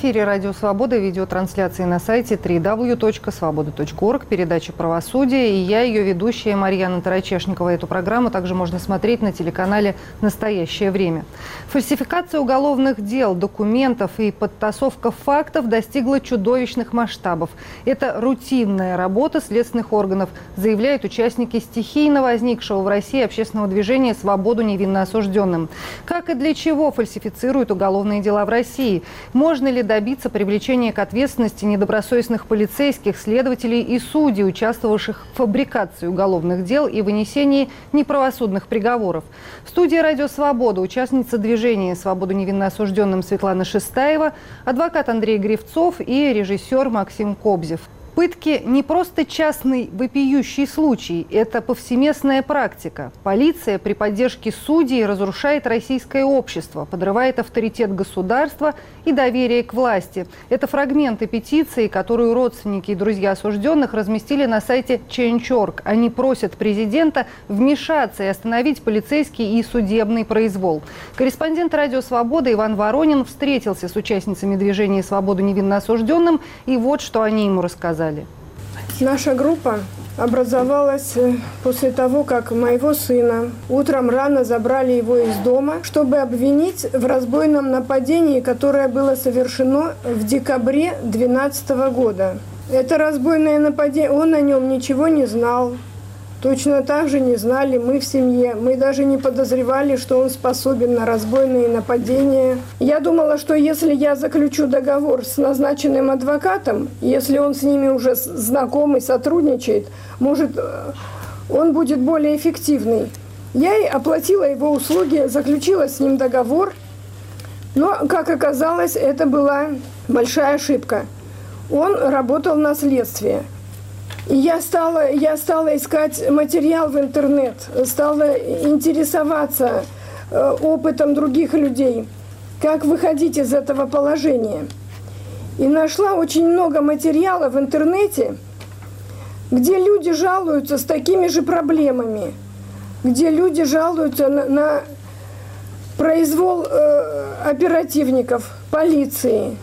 эфире «Радио Свобода», видеотрансляции на сайте www.svoboda.org, передача «Правосудие». И я, ее ведущая Марьяна Тарачешникова. Эту программу также можно смотреть на телеканале «Настоящее время». Фальсификация уголовных дел, документов и подтасовка фактов достигла чудовищных масштабов. Это рутинная работа следственных органов, заявляют участники стихийно возникшего в России общественного движения «Свободу невинно осужденным». Как и для чего фальсифицируют уголовные дела в России? Можно ли добиться привлечения к ответственности недобросовестных полицейских, следователей и судей, участвовавших в фабрикации уголовных дел и вынесении неправосудных приговоров? В студии «Радио Свобода» участница движения «Свободу невинно осужденным» Светлана Шестаева, адвокат Андрей Гривцов и режиссер Максим Кобзев. Пытки не просто частный вопиющий случай, это повсеместная практика. Полиция при поддержке судей разрушает российское общество, подрывает авторитет государства и доверие к власти. Это фрагменты петиции, которую родственники и друзья осужденных разместили на сайте Change.org. Они просят президента вмешаться и остановить полицейский и судебный произвол. Корреспондент «Радио Свобода» Иван Воронин встретился с участницами движения «Свободу невинно осужденным», и вот что они ему рассказали. Наша группа образовалась после того, как моего сына утром рано забрали его из дома, чтобы обвинить в разбойном нападении, которое было совершено в декабре 2012 года. Это разбойное нападение, он о нем ничего не знал. Точно так же не знали мы в семье. Мы даже не подозревали, что он способен на разбойные нападения. Я думала, что если я заключу договор с назначенным адвокатом, если он с ними уже знаком и сотрудничает, может, он будет более эффективный. Я и оплатила его услуги, заключила с ним договор. Но, как оказалось, это была большая ошибка. Он работал на следствии. И я стала искать материал в интернет, стала интересоваться опытом других людей, как выходить из этого положения. И нашла очень много материала в интернете, где люди жалуются с такими же проблемами, где люди жалуются на произвол оперативников, полиции,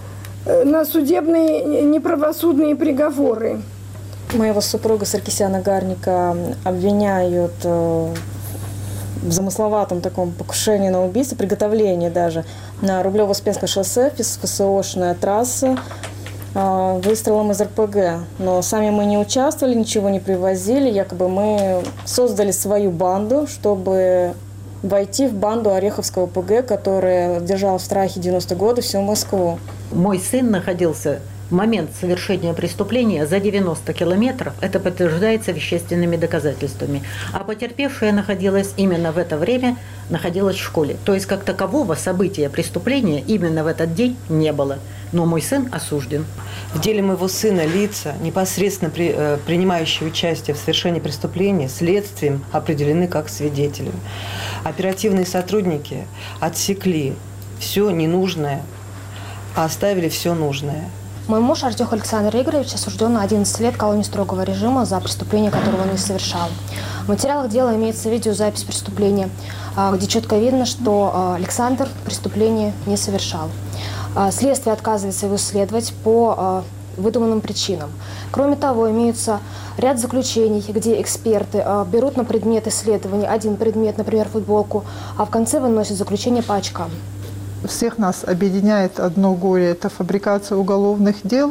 на судебные неправосудные приговоры. Моего супруга Саркисяна Гарника обвиняют в замысловатом таком покушении на убийство, приготовлении даже на Рублево-Успенское шоссе, ФСОшная трасса, выстрелом из РПГ. Но сами мы не участвовали, ничего не привозили. Якобы мы создали свою банду, чтобы войти в банду Ореховского ПГ, которая держала в страхе 90-е годы всю Москву. Мой сын находился в момент совершения преступления за 90 километров, это подтверждается вещественными доказательствами. А потерпевшая находилась именно в это время, находилась в школе. То есть как такового события преступления именно в этот день не было. Но мой сын осужден. В деле моего сына лица, непосредственно принимающие участие в совершении преступления, следствием определены как свидетели. Оперативные сотрудники отсекли все ненужное, а оставили все нужное. Мой муж Артёх Александр Игоревич осужден на 11 лет колонии строгого режима за преступление, которого он не совершал. В материалах дела имеется видеозапись преступления, где четко видно, что Александр преступление не совершал. Следствие отказывается его исследовать по выдуманным причинам. Кроме того, имеются ряд заключений, где эксперты берут на предмет исследования один предмет, например, футболку, а в конце выносят заключение по очкам. Всех нас объединяет одно горе – это фабрикация уголовных дел.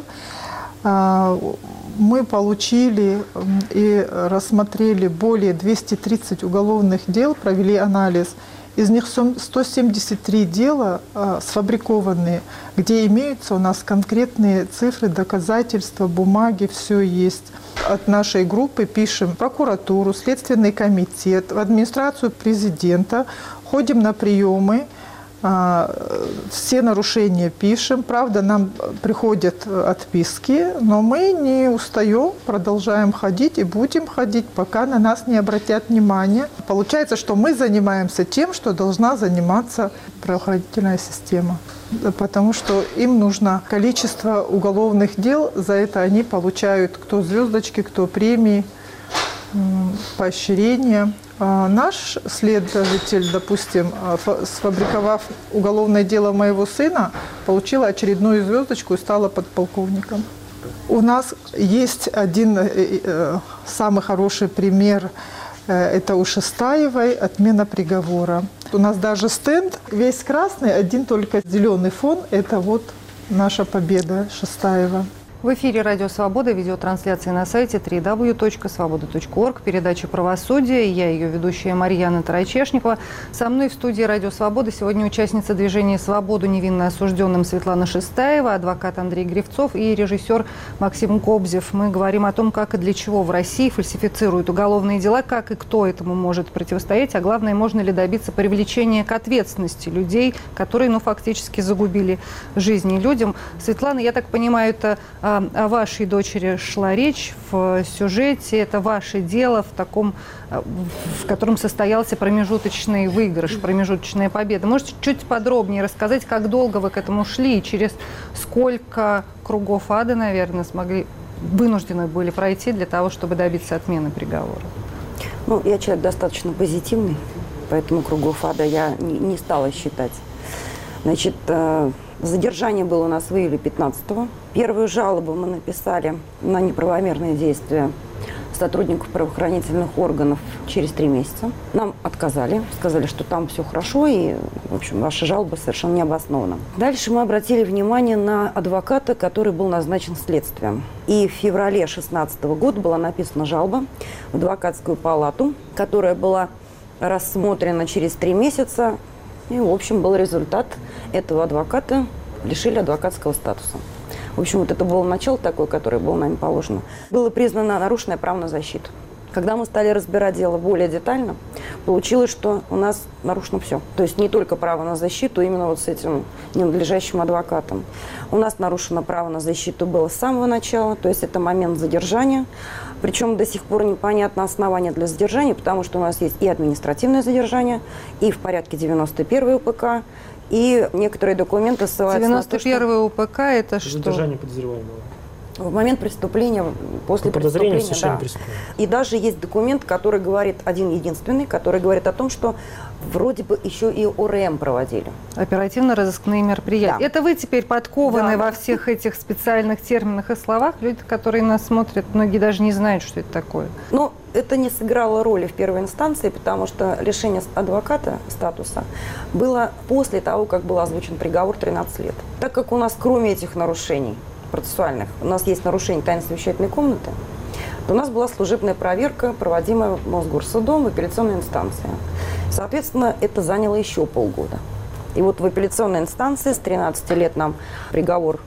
Мы получили и рассмотрели более 230 уголовных дел, провели анализ. Из них 173 дела сфабрикованные, где имеются у нас конкретные цифры, доказательства, бумаги, все есть. От нашей группы пишем в прокуратуру, Следственный комитет, в администрацию президента, ходим на приемы, все нарушения пишем. Правда, нам приходят отписки, но мы не устаем, продолжаем ходить и будем ходить, пока на нас не обратят внимания. Получается, что мы занимаемся тем, что должна заниматься правоохранительная система. Потому что им нужно количество уголовных дел, за это они получают кто звездочки, кто премии. поощрения. Наш следователь, допустим, сфабриковав уголовное дело моего сына, получила очередную звездочку и стала подполковником. У нас есть один самый хороший пример. Это у Шестаевой отмена приговора. У нас даже стенд весь красный, один только зеленый фон. Это вот наша победа Шестаева. В эфире «Радио Свобода», видеотрансляции на сайте www.svoboda.org, передача «Правосудие». Я ее ведущая Марьяна Тарачешникова. Со мной в студии «Радио Свобода» сегодня участница движения «Свободу» невинно осужденным Светлана Шестаева, адвокат Андрей Гривцов и режиссер Максим Кобзев. Мы говорим о том, как и для чего в России фальсифицируют уголовные дела, как и кто этому может противостоять, а главное, можно ли добиться привлечения к ответственности людей, которые, фактически загубили жизни людям. Светлана, я так понимаю, это о вашей дочери шла речь в сюжете. Это ваше дело, в котором состоялся промежуточный выигрыш, промежуточная победа. Можете чуть подробнее рассказать, как долго вы к этому шли и через сколько кругов ада, наверное, вынуждены были пройти для того, чтобы добиться отмены приговора? Я человек достаточно позитивный, поэтому кругов ада я не стала считать. Значит, задержание было у нас в июле 15-го. Первую жалобу мы написали на неправомерные действия сотрудников правоохранительных органов через 3 месяца. Нам отказали, сказали, что там все хорошо, и, в общем, ваша жалоба совершенно не обоснована. Дальше мы обратили внимание на адвоката, который был назначен следствием. И в феврале 2016 года была написана жалоба в адвокатскую палату, которая была рассмотрена через 3 месяца. И, в общем, был результат. Этого адвоката лишили адвокатского статуса. В общем, вот это было начало такое, которое было нами положено. Было признано нарушенное право на защиту. Когда мы стали разбирать дело более детально, получилось, что у нас нарушено все. То есть не только право на защиту, именно вот с этим ненадлежащим адвокатом. У нас нарушено право на защиту было с самого начала, то есть это момент задержания. Причем до сих пор непонятно основание для задержания, потому что у нас есть и административное задержание, и в порядке 91 УПК, и некоторые документы ссылаются на то, что... 91 УПК – это что? Задержание подозреваемого. В момент преступления, после преступления, да. И даже есть документ, который говорит, один-единственный, который говорит о том, что вроде бы еще и ОРМ проводили. Оперативно-розыскные мероприятия. Да. Это вы теперь подкованы Да. во всех этих специальных терминах и словах. Люди, которые нас смотрят, многие даже не знают, что это такое. Но это не сыграло роли в первой инстанции, потому что лишение адвоката статуса было после того, как был озвучен приговор 13 лет. Так как у нас кроме этих нарушений процессуальных, у нас есть нарушение тайны совещательной комнаты, то у нас была служебная проверка, проводимая Мосгорсудом в апелляционной инстанции. Соответственно, это заняло еще полгода. И вот в апелляционной инстанции с 13 лет нам приговор,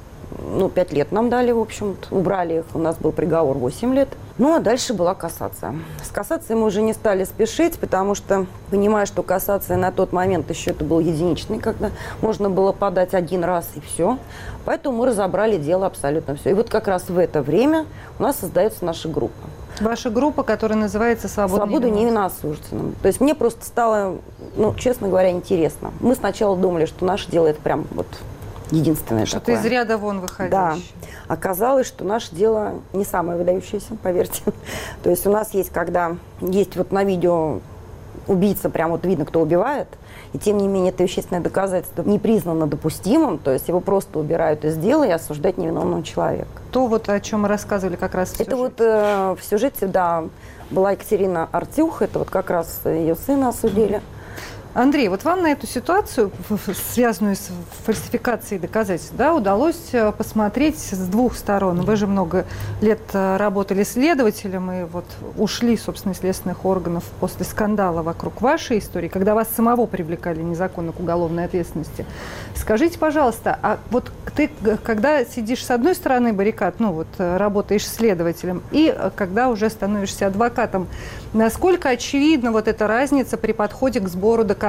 5 лет нам дали, в общем-то, убрали их, у нас был приговор 8 лет. А дальше была кассация. С кассацией мы уже не стали спешить, потому что, понимая, что кассация на тот момент еще это был единичный, когда можно было подать один раз и все. Поэтому мы разобрали дело абсолютно все. И вот как раз в это время у нас создается наша группа. Ваша группа, которая называется «Свобода невинно осужденным». То есть мне просто стало, честно говоря, интересно. Мы сначала думали, что наше дело это прям вот единственное что-то такое. из ряда вон выходящее. Да. Оказалось, что наше дело не самое выдающееся, поверьте. То есть у нас есть, когда есть вот на видео убийца, прям вот видно, кто убивает, и тем не менее это вещественное доказательство не признано допустимым, то есть его просто убирают из дела и осуждать невиновного человека. То, вот о чем мы рассказывали как раз в сюжете. Это вот в сюжете, да, была Екатерина Артюх, это вот как раз ее сына осудили. Андрей, вот вам на эту ситуацию, связанную с фальсификацией доказательств, удалось посмотреть с двух сторон. Вы же много лет работали следователем и вот ушли, собственно, из следственных органов после скандала вокруг вашей истории, когда вас самого привлекали незаконно к уголовной ответственности. Скажите, пожалуйста, а вот ты, когда сидишь с одной стороны баррикад, работаешь следователем, и когда уже становишься адвокатом, насколько очевидна вот эта разница при подходе к сбору доказательств?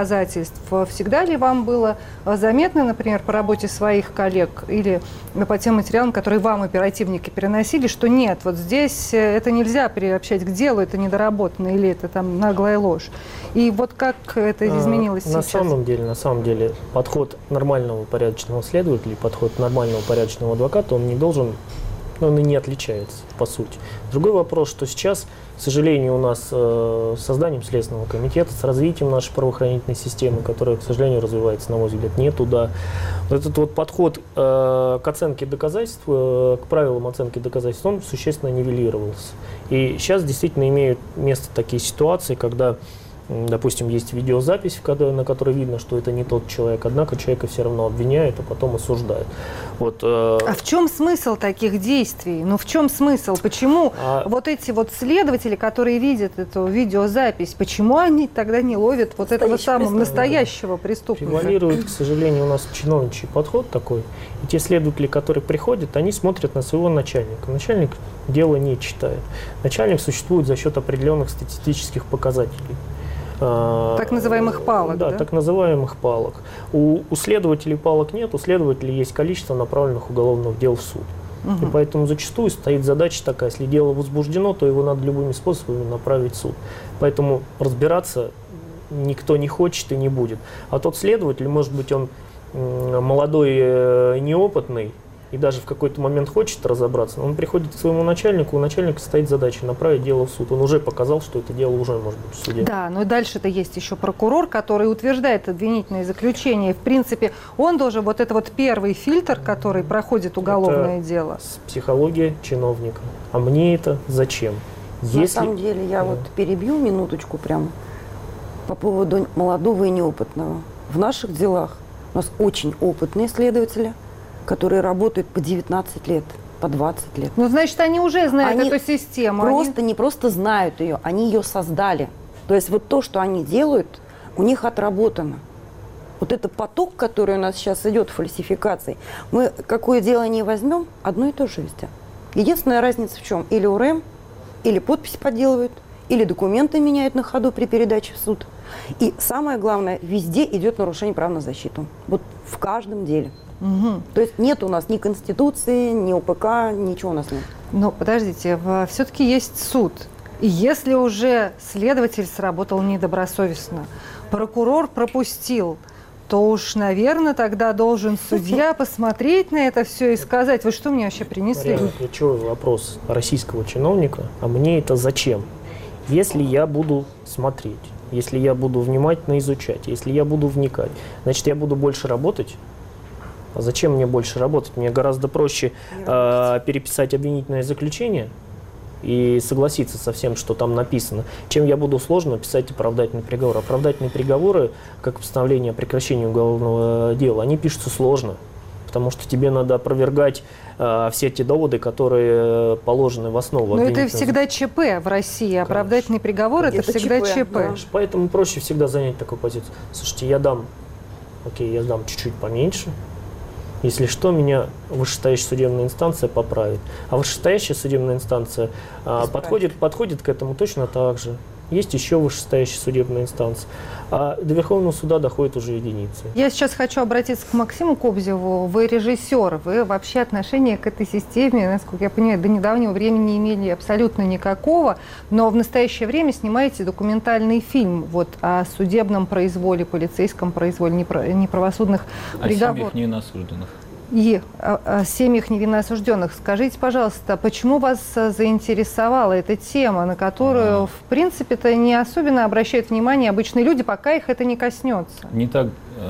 Всегда ли вам было заметно, например, по работе своих коллег или по тем материалам, которые вам оперативники переносили, что нет, вот здесь это нельзя приобщать к делу, это недоработано или это там наглая ложь? И вот как это изменилось сейчас? На самом деле, подход нормального порядочного следователя, подход нормального порядочного адвоката, он не должен но он и не отличается, по сути. Другой вопрос, что сейчас, к сожалению, у нас с созданием Следственного комитета, с развитием нашей правоохранительной системы, которая, к сожалению, развивается, на мой взгляд, не туда. Вот этот вот подход к оценке доказательств, к правилам оценки доказательств, он существенно нивелировался. И сейчас действительно имеют место такие ситуации, когда, допустим, есть видеозапись, на которой видно, что это не тот человек, однако человека все равно обвиняют, а потом осуждают. Вот, А в чем смысл таких действий? Ну в чем смысл? Почему вот эти вот следователи, которые видят эту видеозапись, почему они тогда не ловят вот этого самого настоящего преступника? Превалирует, к сожалению, у нас чиновничий подход такой. И те следователи, которые приходят, они смотрят на своего начальника. Начальник дело не читает. Начальник существует за счет определенных статистических показателей. Так называемых палок, да? Так называемых палок. У следователей палок нет, у следователей есть количество направленных уголовных дел в суд. И поэтому зачастую стоит задача такая, если дело возбуждено, то его надо любыми способами направить в суд. Поэтому разбираться никто не хочет и не будет. А тот следователь, может быть, он молодой, неопытный, и даже в какой-то момент хочет разобраться, он приходит к своему начальнику, у начальника стоит задача направить дело в суд. Он уже показал, что это дело уже может быть в суде. Да, но дальше-то есть еще прокурор, который утверждает обвинительное заключение. И, в принципе, он должен, вот это вот первый фильтр, который проходит уголовное дело. Психология чиновника. А мне это зачем? На самом деле, я вот перебью минуточку прямо по поводу молодого и неопытного. В наших делах у нас очень опытные следователи, которые работают по 19 лет, по 20 лет. Ну, значит, они уже знают эту систему. Не просто знают ее, они ее создали. То есть вот то, что они делают, у них отработано. Вот этот поток, который у нас сейчас идет фальсификаций, мы какое дело не возьмем, одно и то же везде. Единственная разница в чем? Или УРМ, или подпись подделывают, или документы меняют на ходу при передаче в суд. И самое главное, везде идет нарушение прав на защиту. Вот в каждом деле. То есть нет у нас ни Конституции, ни УПК, ничего у нас нет. Но подождите, все-таки есть суд. И если уже следователь сработал недобросовестно, прокурор пропустил, то уж, наверное, тогда должен судья посмотреть на это все и сказать: вы что мне вообще принесли? Марьяна, ключевой вопрос российского чиновника: а мне это зачем? Если я буду смотреть, если я буду внимательно изучать, если я буду вникать, значит, я буду больше работать. А зачем мне больше работать? Мне гораздо проще переписать обвинительное заключение и согласиться со всем, что там написано, чем я буду сложно писать оправдательный приговор. Оправдательные приговоры, как постановление о прекращении уголовного дела, они пишутся сложно, потому что тебе надо опровергать все те доводы, которые положены в основу. Но это всегда ЧП в России. Оправдательный приговор – это всегда ЧП. Да. Поэтому проще всегда занять такую позицию. Слушайте, я дам чуть-чуть поменьше. Если что, меня вышестоящая судебная инстанция поправит. А вышестоящая судебная инстанция подходит к этому точно так же. Есть еще вышестоящая судебная инстанция. А до Верховного суда доходит уже единицы. Я сейчас хочу обратиться к Максиму Кобзеву. Вы режиссер, вы вообще отношения к этой системе, насколько я понимаю, до недавнего времени не имели абсолютно никакого, но в настоящее время снимаете документальный фильм вот о судебном произволе, полицейском произволе, неправосудных приговорах. О семьях невинно осужденных. И о семьях невинно осужденных. Скажите, пожалуйста, почему вас заинтересовала эта тема, на которую, в принципе-то, не особенно обращают внимание обычные люди, пока их это не коснется? Не так.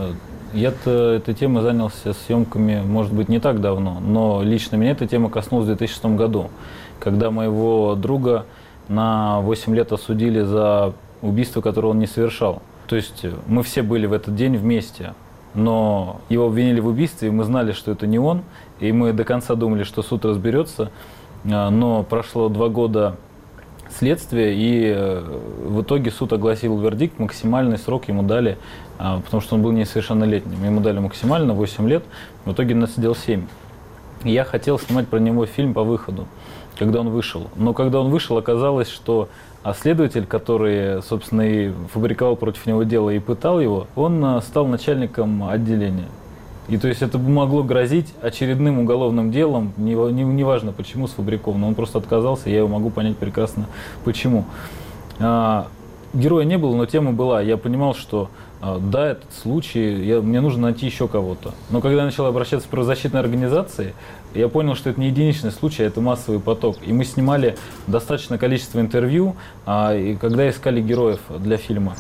Я-то этой темой занялся съемками, может быть, не так давно, но лично меня эта тема коснулась в 2006 году, когда моего друга на 8 лет осудили за убийство, которое он не совершал. То есть мы все были в этот день вместе. Но его обвинили в убийстве, и мы знали, что это не он, и мы до конца думали, что суд разберется, но прошло 2 года следствия, и в итоге суд огласил вердикт, максимальный срок ему дали, потому что он был несовершеннолетним, ему дали максимально 8 лет, в итоге он отсидел 7. И я хотел снимать про него фильм по выходу, когда он вышел, но когда он вышел, оказалось, что следователь, который, собственно, и фабриковал против него дело и пытал его, он стал начальником отделения. И то есть это могло грозить очередным уголовным делом, неважно почему сфабриковано, он просто отказался, я его могу понять прекрасно почему. героя не было, но тема была. Я понимал, что да, этот случай, мне нужно найти еще кого-то. Но когда я начал обращаться в правозащитные организации, я понял, что это не единичный случай, а это массовый поток. И мы снимали достаточное количество интервью, и когда искали героев для фильма.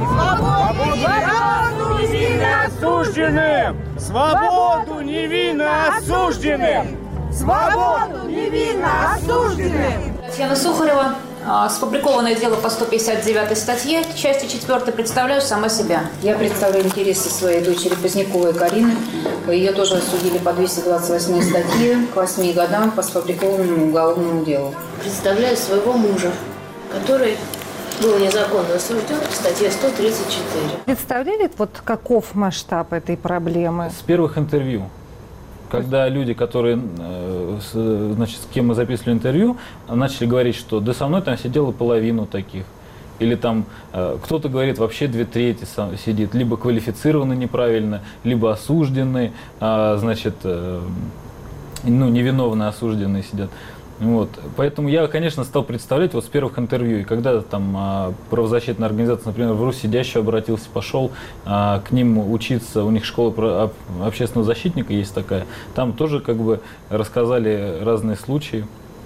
Свободу невинно осужденным! Свободу невинно осужденным! Свободу невинно осужденным! Татьяна Сухарева, сфабрикованное дело по 159 статье, части 4, представляю сама себя. Я представляю интересы своей дочери Поздняковой Карины. Ее тоже осудили по 228 статье к 8 годам по сфабрикованному уголовному делу. Представляю своего мужа, который был незаконно осужден по статье 134. Представляли, вот каков масштаб этой проблемы? С первых интервью. Когда люди, которые, значит, с кем мы записывали интервью, начали говорить, что да со мной там сидело половину таких. Или там кто-то говорит, вообще 2/3 сидит. Либо квалифицированы неправильно, либо осужденные, значит, невиновные осужденные сидят. Вот. Поэтому я, конечно, стал представлять вот с первых интервью. И когда там правозащитная организация, например, в Руссидящую обратился, пошел к ним учиться, у них школа общественного защитника есть такая, там тоже как бы рассказали разные случаи.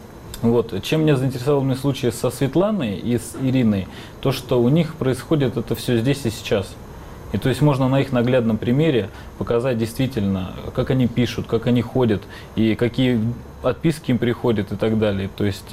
Вот. Чем меня заинтересовал мне случай со Светланой и с Ириной, то, что у них происходит это все здесь и сейчас. И то есть можно на их наглядном примере показать действительно, как они пишут, как они ходят, и какие отписки им приходят и так далее. То есть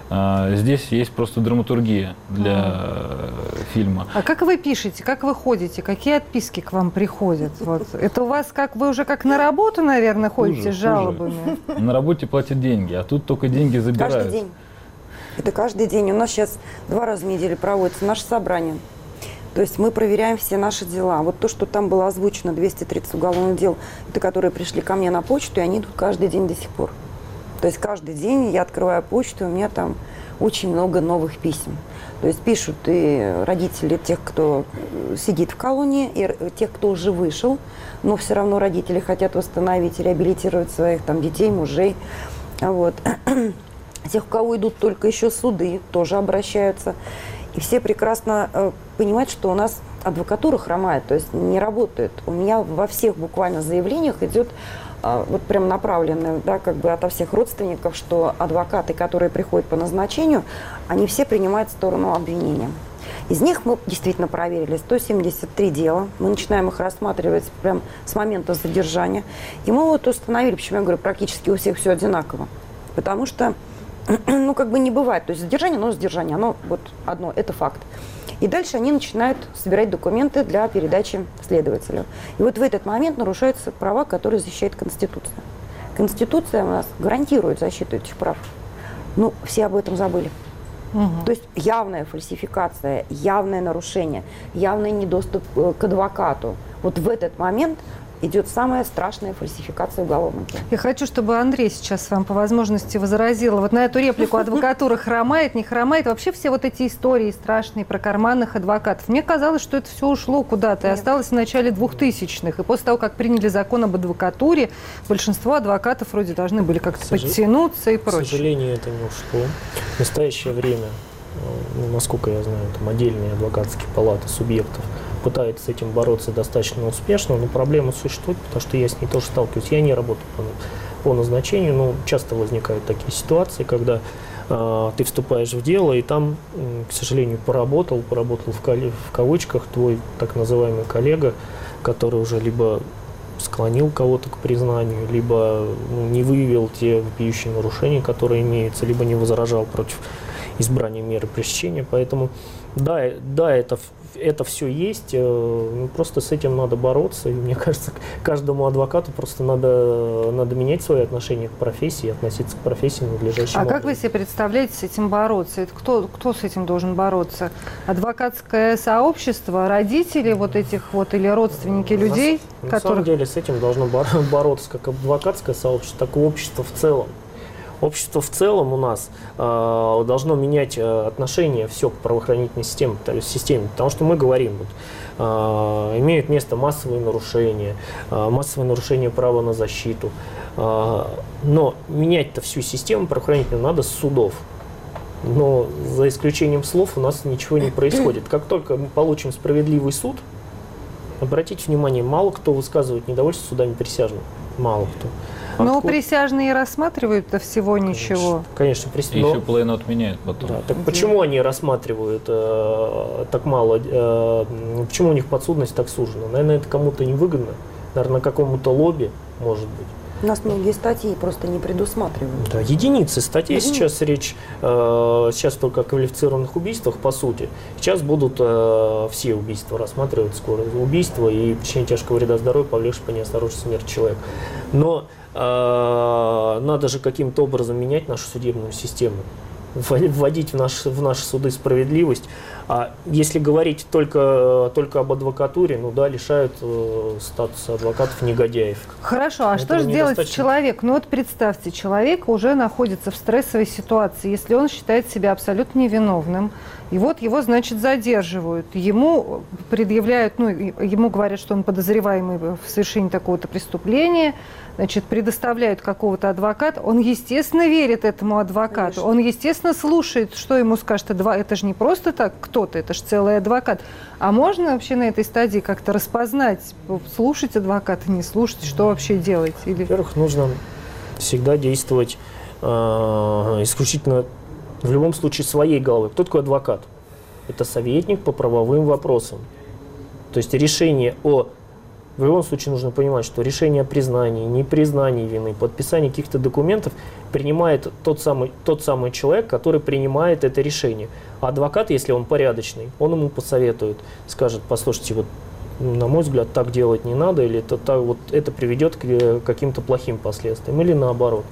здесь есть просто драматургия для фильма. А как вы пишете, как вы ходите, какие отписки к вам приходят? Вот. Это у вас как, вы уже как на работу, наверное, ходите с жалобами? На работе платят деньги, а тут только деньги забирают. Каждый день. Это каждый день. У нас сейчас 2 раза в неделю проводится наше собрание. То есть мы проверяем все наши дела. Вот то, что там было озвучено, 230 уголовных дел, это которые пришли ко мне на почту, и они идут каждый день до сих пор. То есть каждый день я открываю почту, и у меня там очень много новых писем. То есть пишут и родители тех, кто сидит в колонии, и тех, кто уже вышел, но все равно родители хотят восстановить и реабилитировать своих там детей, мужей. Вот. Тех, у кого идут только еще суды, тоже обращаются. И все прекрасно понимают, что у нас адвокатура хромает, то есть не работает. У меня во всех буквально заявлениях идет вот прям направленное, да, как бы ото всех родственников, что адвокаты, которые приходят по назначению, они все принимают сторону обвинения. Из них мы действительно проверили 173 дела. Мы начинаем их рассматривать прям с момента задержания. И мы вот установили, почему я говорю, практически у всех все одинаково. Потому что ну, как бы не бывает. То есть задержание, но задержание, оно вот одно, это факт. И дальше они начинают собирать документы для передачи следователю. И вот в этот момент нарушаются права, которые защищает Конституция. Конституция у нас гарантирует защиту этих прав. Ну, все об этом забыли. То есть явная фальсификация, явное нарушение, явный недоступ к адвокату. Вот в этот момент идет самая страшная фальсификация уголовного дела. Я хочу, чтобы Андрей сейчас вам по возможности возразил вот на эту реплику: адвокатура хромает, не хромает. Вообще все вот эти истории страшные про карманных адвокатов. Мне казалось, что это все ушло куда-то и осталось в начале 2000-х. И после того, как приняли закон об адвокатуре, большинство адвокатов вроде должны были как-то подтянуться и прочее. К сожалению, это не ушло. В настоящее время, насколько я знаю, там отдельные адвокатские палаты субъектов пытаются с этим бороться достаточно успешно, но проблема существует, потому что я с ней тоже сталкиваюсь. Я не работаю по назначению, но часто возникают такие ситуации, когда ты вступаешь в дело, и там, к сожалению, поработал в кавычках твой так называемый коллега, который уже либо склонил кого-то к признанию, либо не выявил те вопиющие нарушения, которые имеются, либо не возражал против избрания меры пресечения. Поэтому да, это все есть, просто с этим надо бороться. И мне кажется, каждому адвокату просто надо менять свои отношения к профессии, относиться к профессии надлежащим образом. Как вы себе представляете с этим бороться? Это кто с этим должен бороться? Адвокатское сообщество, родители вот этих вот или родственники людей? На самом деле с этим должно бороться как адвокатское сообщество, так и общество в целом. Общество в целом у нас должно менять отношение все к правоохранительной системе, потому что мы говорим, имеют место массовые нарушения права на защиту, но менять-то всю систему правоохранительную надо с судов. Но за исключением слов у нас ничего не происходит. Как только мы получим справедливый суд, обратите внимание, мало кто высказывает недовольство судами присяжных. Мало кто. Но присяжные рассматривают-то всего ничего. Конечно, и еще половину отменяют потом. Да, так почему они рассматривают так мало? Почему у них подсудность так сужена? Наверное, это кому-то невыгодно. Наверное, какому-то лобби, может быть. У нас многие статьи просто не предусматривают. Да, единицы статей. Сейчас речь сейчас только о квалифицированных убийствах, по сути. Сейчас будут все убийства рассматривать скоро. Убийство и причинение тяжкого вреда здоровью, повлекшее по неосторожности смерть человека. Но надо же каким-то образом менять нашу судебную систему, вводить в наши суды справедливость. А если говорить только об адвокатуре, ну да, лишают статуса адвокатов негодяев. Хорошо, а что же делать человек? Ну вот представьте, человек уже находится в стрессовой ситуации, если он считает себя абсолютно невиновным, и вот его, значит, задерживают, ему предъявляют, ну, ему говорят, что он подозреваемый в совершении такого-то преступления, значит, предоставляют какого-то адвоката, он, естественно, верит этому адвокату, конечно. Он, естественно, слушает, что ему скажет адвокат. Это же не просто так кто-то, это же целый адвокат. А можно вообще на этой стадии как-то распознать, слушать адвоката, не слушать, что вообще делать? Во-первых, нужно всегда действовать исключительно, в любом случае, своей головой. Кто такой адвокат? Это советник по правовым вопросам. То есть решение в любом случае нужно понимать, что решение о признании, непризнании вины, подписании каких-то документов принимает тот самый человек, который принимает это решение. А адвокат, если он порядочный, он ему посоветует, скажет: послушайте, вот, на мой взгляд, так делать не надо, или это приведет к каким-то плохим последствиям, или наоборот.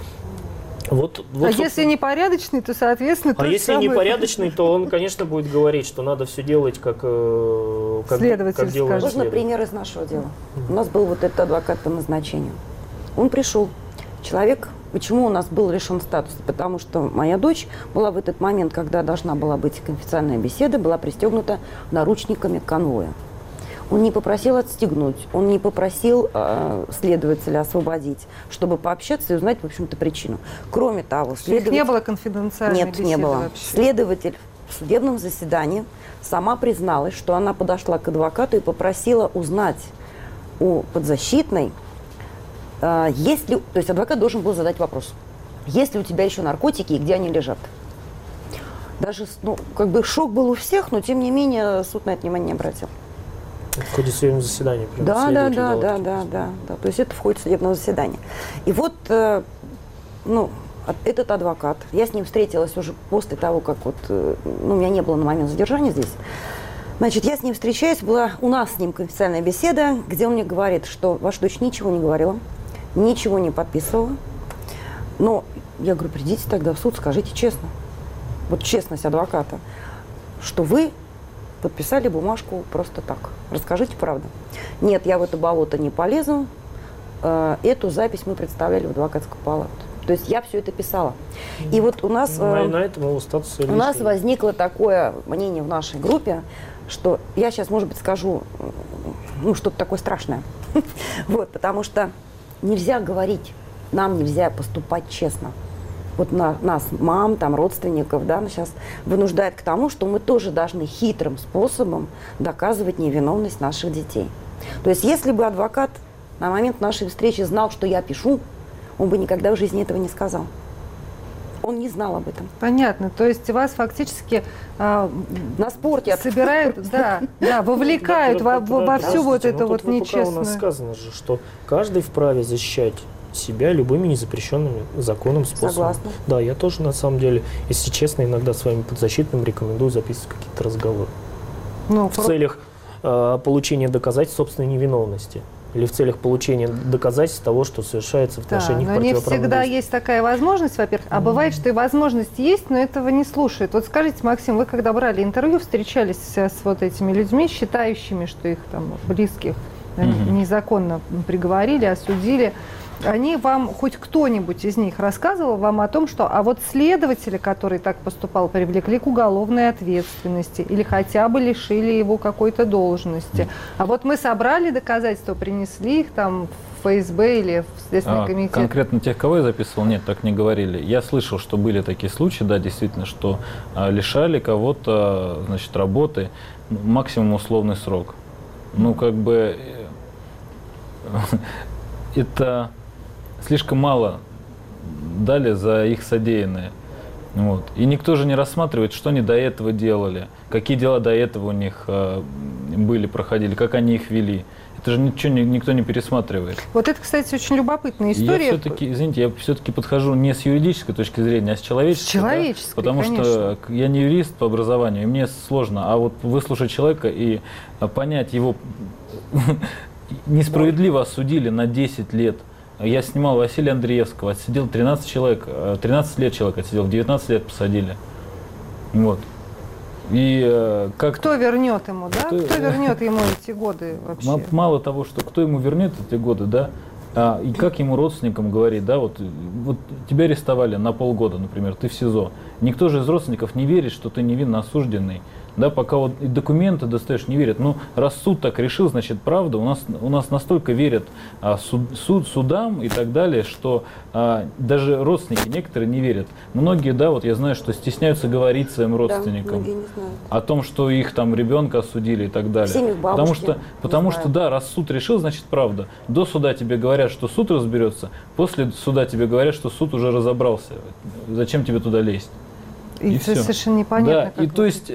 Если непорядочный, то, соответственно... А если непорядочный, то он, конечно, будет говорить, что надо все делать, как делают. Можно пример из нашего дела. У нас был вот этот адвокат по назначению. Он пришел. Человек, почему у нас был лишен статуса? Потому что моя дочь была в этот момент, когда должна была быть конфиденциальная беседа, была пристегнута наручниками конвоя. Он не попросил отстегнуть, он не попросил следователя освободить, чтобы пообщаться и узнать, в общем-то, причину. Кроме того, не было конфиденциальной беседы? Нет, не было. Вообще. Следователь в судебном заседании сама призналась, что она подошла к адвокату и попросила узнать у подзащитной, то есть адвокат должен был задать вопрос: есть ли у тебя еще наркотики и где они лежат? Даже, шок был у всех, но тем не менее суд на это внимание не обратил. В ходе судебного заседания. Да. То есть это в ходе судебного заседания. И вот, этот адвокат, я с ним встретилась уже после того, как у меня не было на момент задержания здесь. Значит, я с ним встречаюсь, была у нас с ним конфиденциальная беседа, где он мне говорит, что ваша дочь ничего не говорила, ничего не подписывала. Но я говорю: придите тогда в суд, скажите честно. Вот честность адвоката, что вы подписали бумажку просто так. Расскажите правду. Нет, я в это болото не полезу. Эту запись мы представляли в адвокатскую палату. То есть я все это писала. И вот у нас возникло такое мнение в нашей группе, что я сейчас, может быть, скажу что-то такое страшное. Потому что нельзя говорить, нам нельзя поступать честно. Вот нас, мам, родственников, сейчас вынуждает к тому, что мы тоже должны хитрым способом доказывать невиновность наших детей. То есть если бы адвокат на момент нашей встречи знал, что я пишу, он бы никогда в жизни этого не сказал. Он не знал об этом. Понятно. То есть вас фактически нас портят. Собирают, вовлекают во всю вот эту вот нечестную... У нас сказано же, что каждый вправе защищать себя любыми незапрещенными законом способами. Согласна. Да, я тоже, на самом деле, если честно, иногда своим подзащитным рекомендую записывать какие-то разговоры. В целях получения доказательств собственной невиновности. Или в целях получения доказательств того, что совершается в отношении противоправных действий. Не всегда есть такая возможность, во-первых. А бывает, что и возможность есть, но этого не слушают. Вот скажите, Максим, вы когда брали интервью, встречались с вот этими людьми, считающими, что их близких незаконно приговорили, осудили. Они вам, хоть кто-нибудь из них рассказывал вам о том, что вот следователи, который так поступал, привлекли к уголовной ответственности или хотя бы лишили его какой-то должности. А вот мы собрали доказательства, принесли их в ФСБ или в Следственный комитет? Конкретно тех, кого я записывал, нет, так не говорили. Я слышал, что были такие случаи, да, действительно, что лишали кого-то, значит, работы, максимум условный срок. Ну, как бы, это слишком мало дали за их содеянное. Вот. И никто же не рассматривает, что они до этого делали, какие дела до этого у них были, проходили, как они их вели. Это же ничего никто не пересматривает. Вот это, кстати, очень любопытная история. Я все-таки, извините, я все-таки подхожу не с юридической точки зрения, а с человеческой. С человеческой, да? Потому конечно. что я не юрист по образованию, и мне сложно. А вот выслушать человека и понять его несправедливо осудили на 10 лет. Я снимал Василия Андреевского, отсидел 13 человек, 13 лет человек отсидел, 19 лет посадили. Вот. И кто вернет ему, да? Кто вернет ему эти годы вообще? Мало того, что кто ему вернет эти годы, да, и как ему родственникам говорить, да, вот тебя арестовали на полгода, например, ты в СИЗО. Никто же из родственников не верит, что ты невинно осужденный. Да, пока вот и документы достаешь, не верят. Ну, раз суд так решил, значит, правда. У нас настолько верят судам и так далее, что даже родственники некоторые не верят. Многие, да, вот я знаю, что стесняются говорить своим родственникам о том, что их там ребенка осудили и так далее. Потому что, да, раз суд решил, значит, правда. До суда тебе говорят, что суд разберется, после суда тебе говорят, что суд уже разобрался. Зачем тебе туда лезть? И это совершенно непонятно. Да, и то есть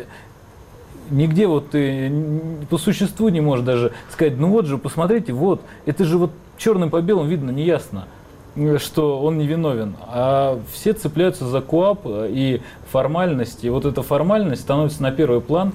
нигде вот ты по существу не можешь даже сказать, ну вот же, посмотрите, вот, это же вот черным по белому видно, неясно, что он невиновен. А все цепляются за КоАП и формальности. И вот эта формальность становится на первый план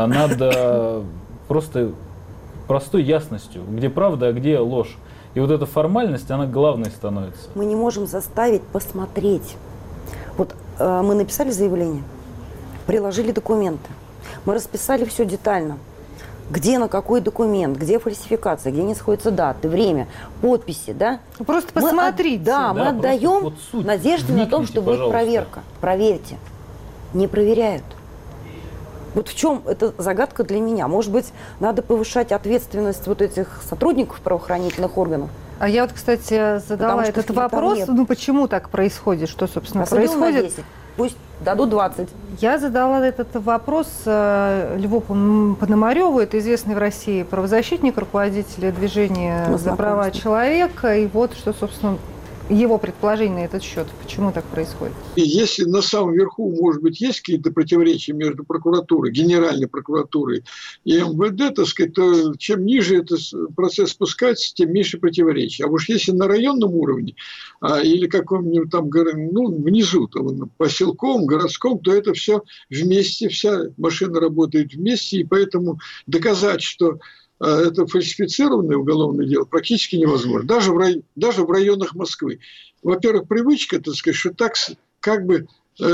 над просто простой ясностью, где правда, а где ложь. И вот эта формальность, она главной становится. Мы не можем заставить посмотреть. Вот мы написали заявление, приложили документы. Мы расписали все детально. Где на какой документ, где фальсификация, где не сходятся даты, время, подписи, да? Просто посмотрите. Мы отдаем надежду на том, что будет проверка. Проверьте. Не проверяют. Вот в чем эта загадка для меня. Может быть, надо повышать ответственность вот этих сотрудников правоохранительных органов? А я вот, кстати, задала этот вопрос, ну почему так происходит, что, собственно, происходит? 10. Пусть дадут 20. Я задала этот вопрос Льву Пономареву, это известный в России правозащитник, руководитель движения за права человека. И вот что, собственно, его предположение на этот счет. Почему так происходит? И если на самом верху, может быть, есть какие-то противоречия между прокуратурой, Генеральной прокуратурой и МВД, так сказать, то чем ниже этот процесс спускается, тем меньше противоречий. А уж если на районном уровне или каком-нибудь там, ну, внизу, там, поселковом, городском, то это все вместе, вся машина работает вместе, и поэтому доказать, что это фальсифицированное уголовное дело практически невозможно. Даже в районах Москвы. Во-первых, привычка, так сказать, что так как бы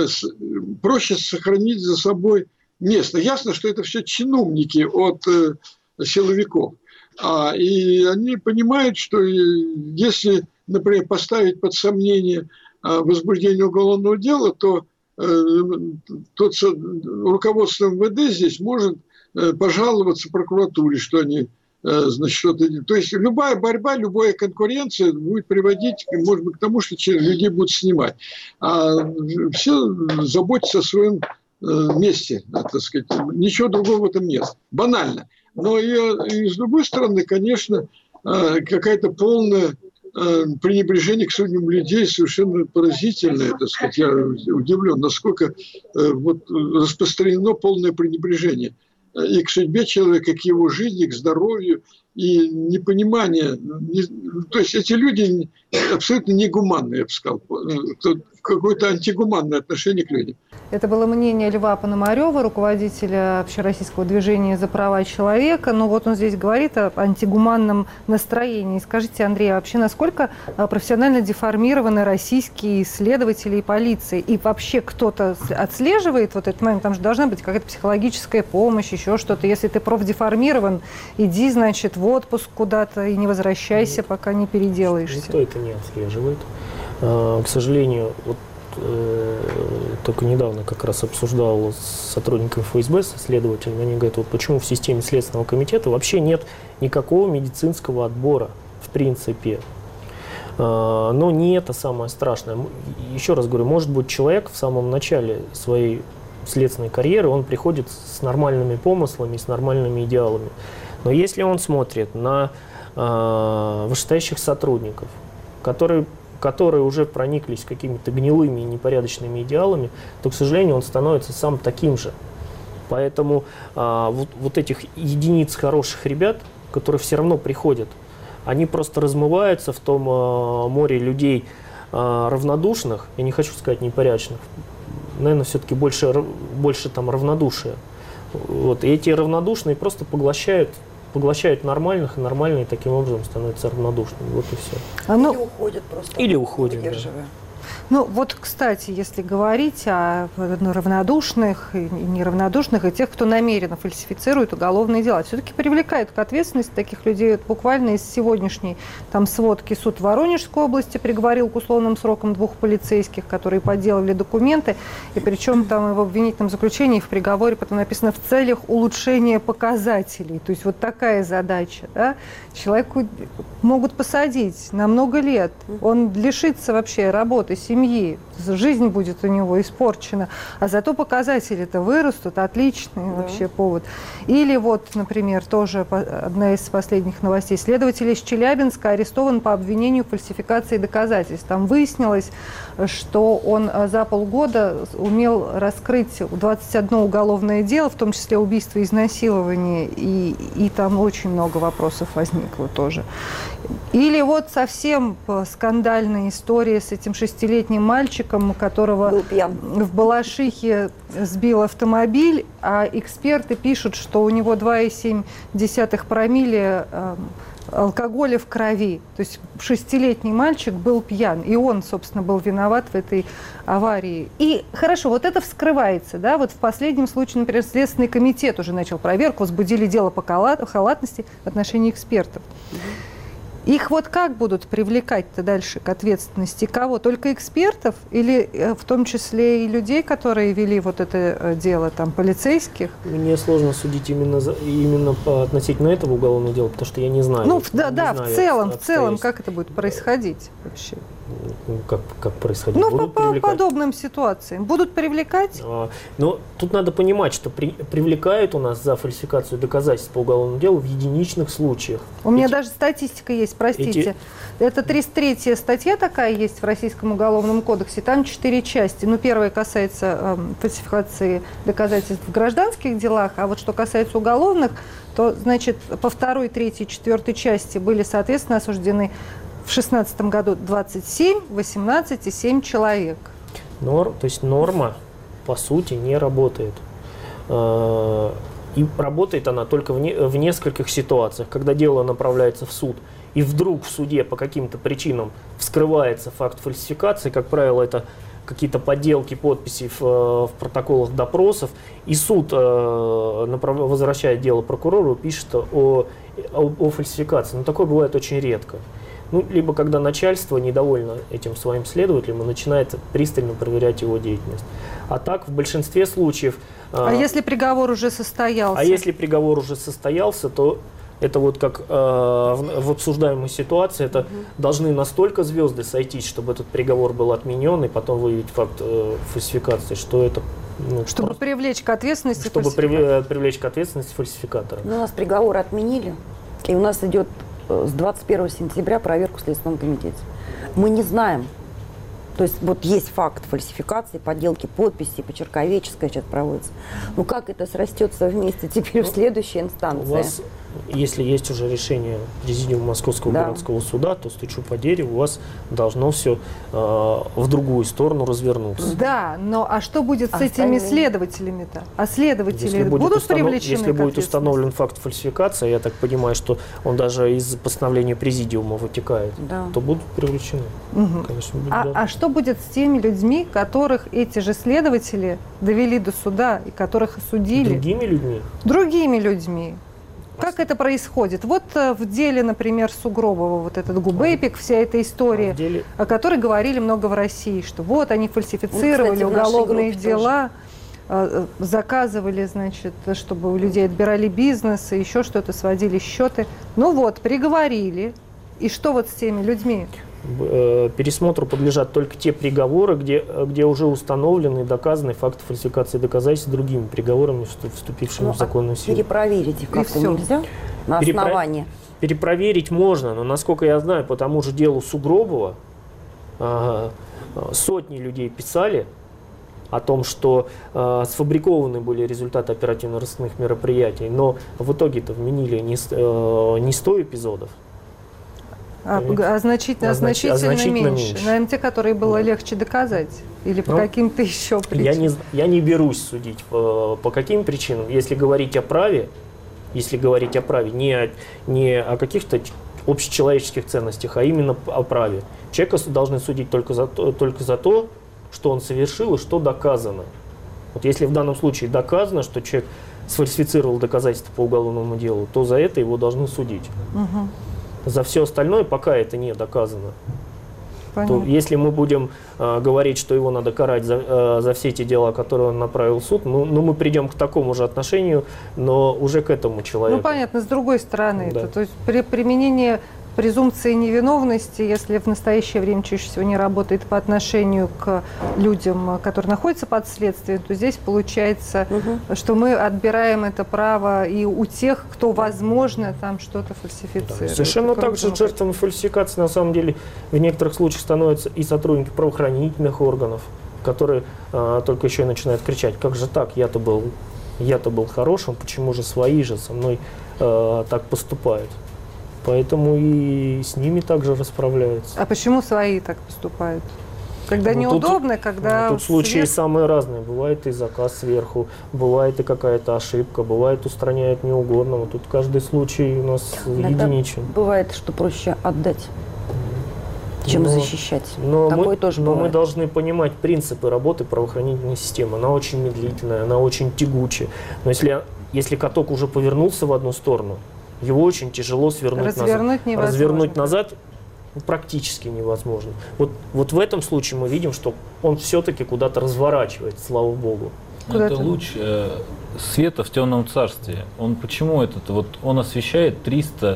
проще сохранить за собой место. Ясно, что это все чиновники от силовиков. И они понимают, что если, например, поставить под сомнение возбуждение уголовного дела, то руководство МВД здесь может пожаловаться прокуратуре, что они, значит, что-то... То есть любая борьба, любая конкуренция будет приводить, может быть, к тому, что людей будут снимать. А все заботятся о своем месте, так сказать. Ничего другого в этом нет. Банально. Но и с другой стороны, конечно, какая-то полная пренебрежение к судьбам людей совершенно поразительное, так сказать. Я удивлен, насколько вот распространено полное пренебрежение и к судьбе человека, к его жизни, к здоровью, и непонимание. То есть эти люди абсолютно негуманные, я бы сказал, какое-то антигуманное отношение к людям. Это было мнение Льва Пономарева, руководителя общероссийского движения за права человека. Но вот он здесь говорит о антигуманном настроении. Скажите, Андрей, а вообще насколько профессионально деформированы российские исследователи и полиция? И вообще кто-то отслеживает вот этот момент? Там же должна быть какая-то психологическая помощь, еще что-то. Если ты профдеформирован, иди, значит, в отпуск куда-то и не возвращайся, пока не переделаешься. Никто это не отслеживает. К сожалению, вот только недавно как раз обсуждал с сотрудниками ФСБ, с следователями, они говорят, вот почему в системе Следственного комитета вообще нет никакого медицинского отбора, в принципе. Но не это самое страшное. Еще раз говорю, может быть, человек в самом начале своей следственной карьеры, он приходит с нормальными помыслами, с нормальными идеалами. Но если он смотрит на вышестоящих сотрудников, которые уже прониклись какими-то гнилыми и непорядочными идеалами, то, к сожалению, он становится сам таким же. Поэтому вот этих единиц хороших ребят, которые все равно приходят, они просто размываются в том море людей равнодушных, я не хочу сказать непорядочных, наверное, все-таки больше там равнодушия. Вот. И эти равнодушные просто поглощают нормальных, и нормальные таким образом становятся равнодушными. Вот и все. Или уходят просто. Или уходят, да. Ну вот, кстати, если говорить о равнодушных и неравнодушных, и тех, кто намеренно фальсифицирует уголовные дела, все-таки привлекают к ответственности таких людей. Вот буквально из сегодняшней сводки суд Воронежской области приговорил к условным срокам 2 полицейских, которые подделали документы, и причем там в обвинительном заключении, в приговоре потом написано в целях улучшения показателей. То есть вот такая задача. Да? Человеку могут посадить на много лет, он лишится вообще работы, семьи, жизнь будет у него испорчена, а зато показатели-то вырастут, отличный вообще повод. Или вот, например, тоже одна из последних новостей. Следователь из Челябинска арестован по обвинению в фальсификации доказательств. Там выяснилось, что он за полгода умел раскрыть 21 уголовное дело, в том числе убийство и изнасилование, и там очень много вопросов возникло тоже. Или вот совсем скандальная история с этим 6-летним мальчиком, которого в Балашихе сбил автомобиль, а эксперты пишут, что у него 2,7 промилле алкоголя в крови. То есть 6-летний мальчик был пьян, и он, собственно, был виноват в этой аварии. И хорошо, вот это вскрывается, да, вот в последнем случае, например, Следственный комитет уже начал проверку, возбудили дело по халатности в отношении экспертов. Их вот как будут привлекать-то дальше к ответственности? Кого? Только экспертов? Или в том числе и людей, которые вели вот это дело, там, полицейских? Мне сложно судить именно относительно этого уголовного дела, потому что я не знаю. Ну, в целом, как это будет происходить вообще? Как происходить? Ну, по подобным ситуациям. Будут привлекать? Но тут надо понимать, что привлекают у нас за фальсификацию доказательств по уголовному делу в единичных случаях. У меня даже статистика есть, простите. Это 33-я статья такая есть в Российском уголовном кодексе. Там 4 части. Ну, первая касается фальсификации доказательств в гражданских делах, а вот что касается уголовных, то, значит, по 2-й, 3-й, 4-й части были, соответственно, осуждены в 2016 году 27, 18 и 7 человек. То есть норма, по сути, не работает. И работает она только в нескольких ситуациях. Когда дело направляется в суд, и вдруг в суде по каким-то причинам вскрывается факт фальсификации, как правило, это какие-то подделки подписей в протоколах допросов, и суд возвращает дело прокурору, пишет о фальсификации. Но такое бывает очень редко. Ну, либо когда начальство недовольно этим своим следователем и начинает пристально проверять его деятельность. А так, в большинстве случаев... А если приговор уже состоялся? А если приговор уже состоялся, то это вот как в обсуждаемой ситуации, это должны настолько звезды сойтись, чтобы этот приговор был отменен, и потом выявить факт фальсификации, что это... чтобы просто, привлечь к ответственности привлечь к ответственности фальсификатора. У нас приговор отменили, и у нас идет с 21 сентября проверку в Следственном комитете. Мы не знаем. То есть вот есть факт фальсификации, подделки подписей, почерковеческая сейчас проводится. Ну как это срастется вместе теперь в следующей инстанции? У вас, если есть уже решение Президиума Московского городского суда, то, стучу по дереву, у вас должно все в другую сторону развернуться. Да, но а что будет с этими следователями-то? А следователи будут привлечены? Если будет установлен факт фальсификации, я так понимаю, что он даже из постановления Президиума вытекает, то будут привлечены. Конечно, а что будет с теми людьми, которых эти же следователи довели до суда и которых осудили? Другими людьми? Другими людьми. Как это происходит? Вот в деле, например, Сугробова, вот этот Губейпик, вся эта история, о которой говорили много в России, что вот они фальсифицировали уголовные дела, заказывали, значит, чтобы у людей отбирали бизнес, и еще что-то, сводили счеты. Ну вот, приговорили. И что вот с теми людьми? Пересмотру подлежат только те приговоры, где уже установлены и доказаны факты фальсификации доказательств другими приговорами, вступившими в законную силу. Перепроверить их как-то нельзя на основании? Перепроверить можно, но, насколько я знаю, по тому же делу Сугробова сотни людей писали о том, что сфабрикованы были результаты оперативно-розыскных мероприятий, но в итоге-то вменили не 100 эпизодов, а значительно меньше. Наверное, те, которые было легче доказать. Или по каким-то еще причинам. Я не берусь судить, по каким причинам. Если говорить о праве, не о каких-то общечеловеческих ценностях, а именно о праве. Человека должны судить только за то, что он совершил и что доказано. Вот если в данном случае доказано, что человек сфальсифицировал доказательства по уголовному делу, то за это его должны судить. Угу. За все остальное, пока это не доказано. То, если мы будем говорить, что его надо карать за все эти дела, которые он направил в суд, мы придем к такому же отношению, но уже к этому человеку. Ну, понятно, с другой стороны. Да. То есть при применении презумпции невиновности, если в настоящее время чаще всего не работает по отношению к людям, которые находятся под следствием, то здесь получается, что мы отбираем это право и у тех, кто, возможно, там что-то фальсифицирует. Да, совершенно так же жертвами фальсификации на самом деле в некоторых случаях становятся и сотрудники правоохранительных органов, которые только еще и начинают кричать: как же так, я-то был хорошим, почему же свои же со мной так поступают? Поэтому и с ними также расправляются. А почему свои так поступают? Когда неудобно, когда... Тут случаи самые разные. Бывает и заказ сверху, бывает и какая-то ошибка, бывает устраняют неугодного. Тут каждый случай у нас единичен. Бывает, что проще отдать, чем защищать. Такое тоже бывает. Но мы должны понимать принципы работы правоохранительной системы. Она очень медлительная, она очень тягучая. Но если каток уже повернулся в одну сторону, его очень тяжело развернуть назад практически невозможно. Вот в этом случае мы видим, что он все-таки куда-то разворачивает, слава богу. Это луч света в темном царстве. Он почему он освещает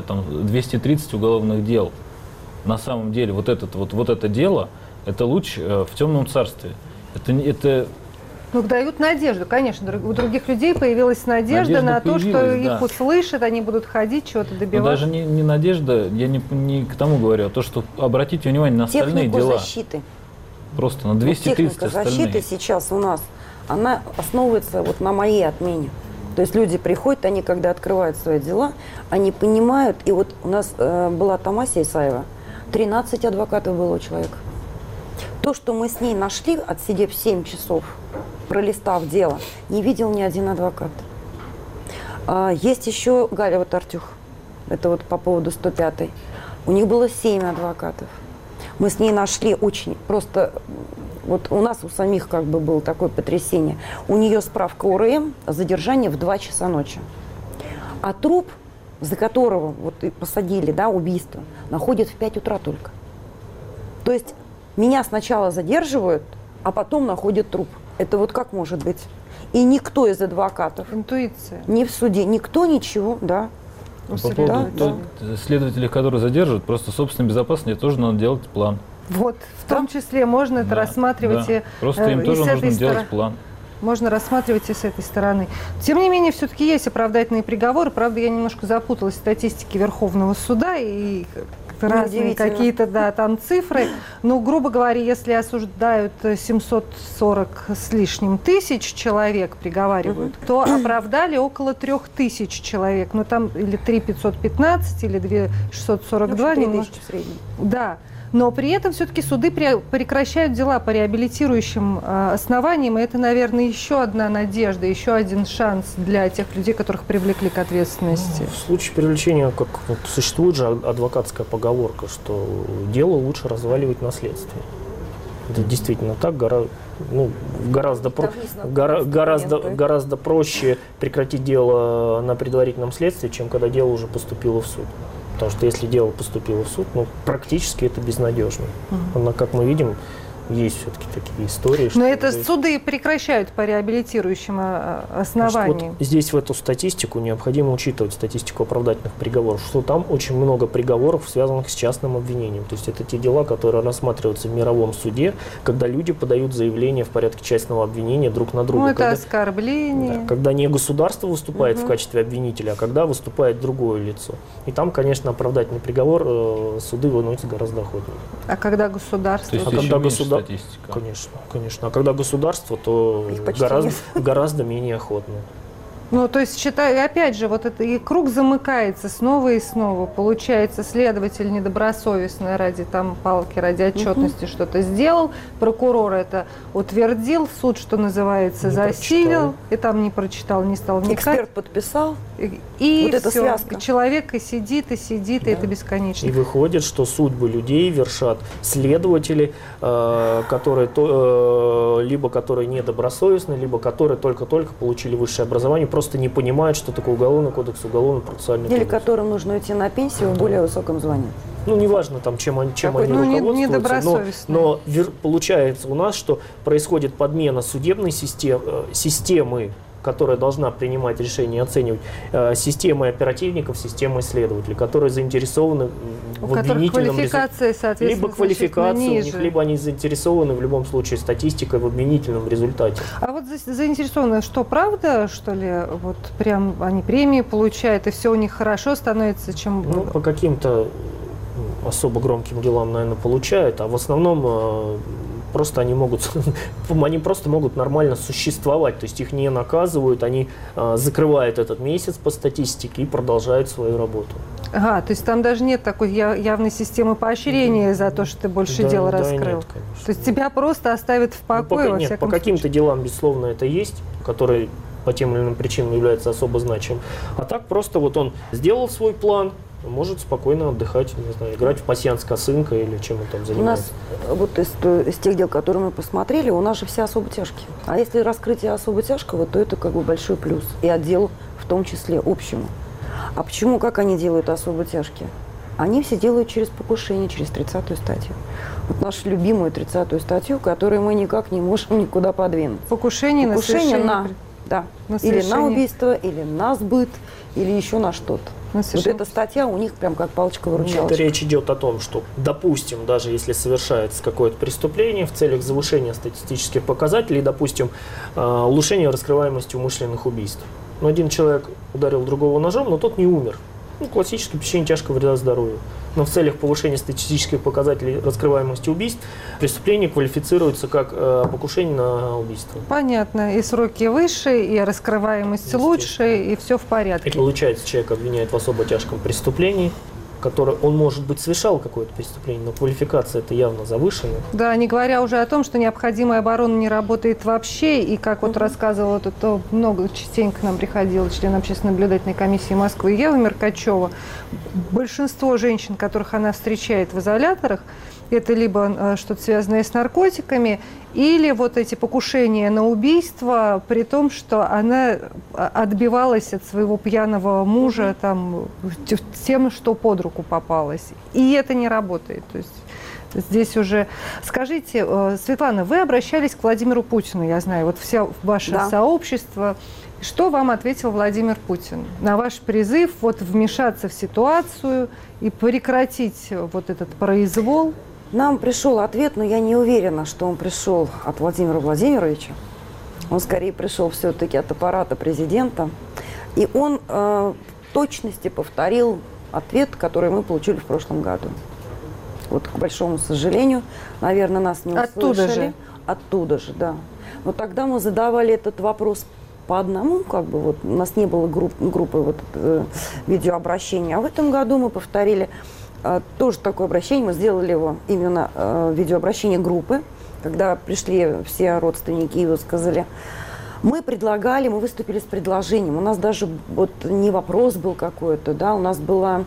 230 уголовных дел. На самом деле вот это дело, это луч в темном царстве. Это дают надежду, конечно. У других людей появилась надежда на то, что их услышат, они будут ходить, чего-то добиваться. Но даже не надежда, я не к тому говорю, а то, что обратите внимание на остальные дела. Защиты. Просто на 230 остальных. Защиты сейчас у нас, она основывается на моей отмене. То есть люди приходят, они когда открывают свои дела, они понимают, и вот у нас была Тамася Исаева, 13 адвокатов было у человека. То, что мы с ней нашли, отсидев 7 часов, пролистав дело, не видел ни один адвокат. Есть еще Галя Артюх, это по поводу 105-й. У них было 7 адвокатов. Мы с ней нашли очень просто... у нас у самих было такое потрясение. У нее справка УРМ, задержание в 2 часа ночи. А труп, за которого и посадили, убийство, находят в 5 утра только. То есть меня сначала задерживают, а потом находят труп. Это как может быть? И никто из адвокатов. Интуиция. Ни в суде, никто ничего, да. По поводу следователей, которые задерживают, просто собственной безопасности тоже надо делать план. В том числе можно это рассматривать и просто им тоже нужно делать план. Можно рассматривать и с этой стороны. Тем не менее, все-таки есть оправдательные приговоры. Правда, я немножко запуталась в статистике Верховного суда и разные какие-то там цифры. Но, грубо говоря, если осуждают 740 с лишним тысяч человек, приговаривают, то оправдали около 3000 человек. Ну, там или 3515, или 2642. 3000 в среднем. Да. Но при этом все-таки суды прекращают дела по реабилитирующим основаниям, и это, наверное, еще одна надежда, еще один шанс для тех людей, которых привлекли к ответственности. В случае привлечения, существует же адвокатская поговорка, что дело лучше разваливать на следствии. Это действительно так, гораздо проще прекратить дело на предварительном следствии, чем когда дело уже поступило в суд. Потому что если дело поступило в суд, практически это безнадежно. Как мы видим, Есть все-таки такие истории. Но это суды прекращают по реабилитирующим основаниям. Вот здесь в эту статистику необходимо учитывать статистику оправдательных приговоров, что там очень много приговоров, связанных с частным обвинением. То есть это те дела, которые рассматриваются в мировом суде, когда люди подают заявление в порядке частного обвинения друг на друга. Ну, это когда, оскорбление. Да, когда не государство выступает в качестве обвинителя, а когда выступает другое лицо. И там, конечно, оправдательный приговор суды выносят гораздо охотнее. А когда государство? Статистика. Конечно. А когда государство, то гораздо менее охотно. Ну, то есть, считай, опять же, вот это и круг замыкается снова и снова. Получается, следователь недобросовестно ради там палки, ради отчетности что-то сделал, прокурор это утвердил, суд, что называется, засилил, и там не прочитал, не стал вникать. Эксперт подписал, и вот эта все. связка. И человек и сидит, да. И это бесконечно. И выходит, что судьбы людей вершат следователи, которые либо которые недобросовестны, либо которые только-только получили высшее образование, просто не понимают, что такое уголовный кодекс, уголовно-процессуальный кодекс. Или которым нужно уйти на пенсию в более высоком звании. Ну, неважно, там, чем они руководствуются, но получается у нас, что происходит подмена судебной системы, которая должна принимать решения и оценивать, системой оперативников, системой следователей, которые заинтересованы в обвинительном результате. Либо квалификация у них, либо они заинтересованы в любом случае статистикой в обвинительном результате. А вот заинтересованы, что правда, что ли, вот прям они премии получают, и все у них хорошо становится, чем... Ну, по каким-то особо громким делам, наверное, получают, а в основном просто они просто могут нормально существовать, то есть их не наказывают, они закрывают этот месяц по статистике и продолжают свою работу. Ага, то есть там даже нет такой явной системы поощрения за то, что ты больше дел раскрыл. Нет, конечно. То есть тебя просто оставят в покое, во всяком по каким-то делам, безусловно, это есть, которые по тем или иным причинам являются особо значимым. А так просто вот он сделал свой план, может спокойно отдыхать, не знаю, играть в пасьянс косынка или чем он там занимается. У нас вот из тех дел, которые мы посмотрели, у нас же все особо тяжкие. А если раскрытие особо тяжкого, то это как бы большой плюс. И отделу в том числе общему. А почему, как они делают особо тяжкие? Они все делают через покушение, через 30-ю статью. Вот нашу любимую 30-ю статью, которую мы никак не можем никуда подвинуть. Покушение на совершение... Да. Или на убийство, или на сбыт, или еще на что-то. Вот эта статья у них прям как палочка-выручалочка. Это речь идет о том, что, допустим, даже если совершается какое-то преступление в целях завышения статистических показателей, допустим, улучшения раскрываемости умышленных убийств. Но один человек ударил другого ножом, но тот не умер. Ну, классическое причинение тяжкого вреда здоровью. Но в целях повышения статистических показателей раскрываемости убийств преступление квалифицируется как покушение на убийство. Понятно. И сроки выше, и раскрываемость лучше, и все в порядке. И получается, человек обвиняет в особо тяжком преступлении, которое он, может быть, совершал какое-то преступление, но квалификация это явно завышена. Да, не говоря уже о том, что необходимая оборона не работает вообще, и как вот рассказывала, тут частенько к нам приходила член общественно-наблюдательной комиссии Москвы Ева Меркачева, большинство женщин, которых она встречает в изоляторах, это либо что-то связанное с наркотиками, или вот эти покушения на убийство, при том, что она отбивалась от своего пьяного мужа там, тем, что под руку попалось. И это не работает. То есть здесь уже... Скажите, Светлана, вы обращались к Владимиру Путину, я знаю, вот все ваше сообщество. Что вам ответил Владимир Путин на ваш призыв вот вмешаться в ситуацию и прекратить вот этот произвол? Нам пришел ответ, но я не уверена, что он пришел от Владимира Владимировича. Он скорее пришел все-таки от аппарата президента. И он в точности повторил ответ, который мы получили в прошлом году. Вот, к большому сожалению, наверное, нас не услышали. Оттуда же, да. Но тогда мы задавали этот вопрос по одному, как бы вот у нас не было группы вот, видеообращения. А в этом году мы повторили тоже такое обращение, мы сделали его именно видеообращение группы, когда пришли все родственники и высказали. Мы выступили с предложением, у нас даже вот не вопрос был какой-то, да, у нас было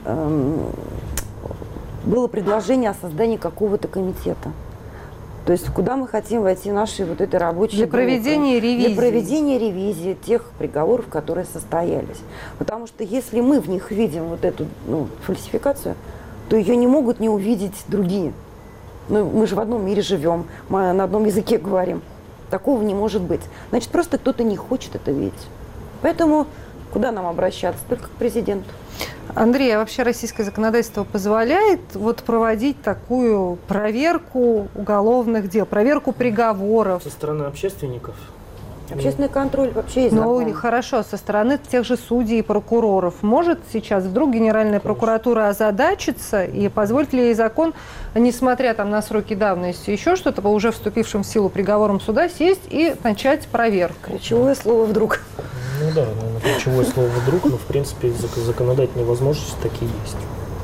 предложение о создании какого-то комитета. То есть куда мы хотим войти нашей вот этой рабочей группы. Для проведения ревизии тех приговоров, которые состоялись. Потому что если мы в них видим вот эту фальсификацию, то ее не могут не увидеть другие. Ну, мы же в одном мире живем, мы на одном языке говорим. Такого не может быть. Значит, просто кто-то не хочет это видеть. Поэтому куда нам обращаться? Только к президенту. Андрей, а вообще российское законодательство позволяет вот проводить такую проверку уголовных дел, проверку приговоров? Со стороны общественников? Общественный контроль вообще есть. Ну, хорошо, со стороны тех же судей и прокуроров. Может сейчас вдруг Генеральная прокуратура озадачиться и позволит ли ей закон, несмотря там на сроки давности, еще что-то, по уже вступившим в силу приговорам суда, сесть и начать проверку? Ключевое слово «вдруг». Ну да, наверное, ключевое слово «вдруг», но в принципе законодательные возможности такие есть.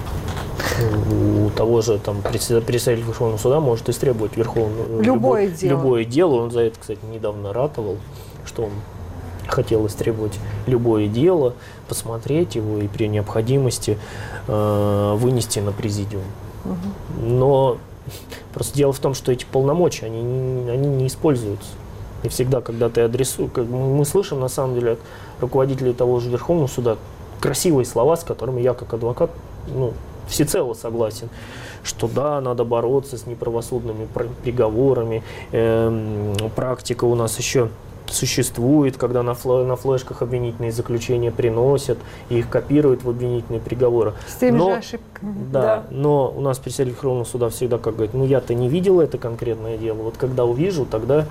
У того же там представитель Верховного суда может истребовать любое дело. Он за это, кстати, недавно ратовал, что он хотел истребовать любое дело, посмотреть его и при необходимости вынести на президиум. Но просто дело в том, что эти полномочия, они не используются. И всегда, когда ты адресуешь, мы слышим на самом деле от руководителей того же Верховного суда красивые слова, с которыми я как адвокат, всецело согласен, что да, надо бороться с неправосудными приговорами. Практика у нас еще существует, когда на флешках обвинительные заключения приносят, и их копируют в обвинительные приговоры. С теми же ошибками. Да, но у нас представитель Верховного суда всегда как говорит, я-то не видел это конкретное дело, вот когда увижу, тогда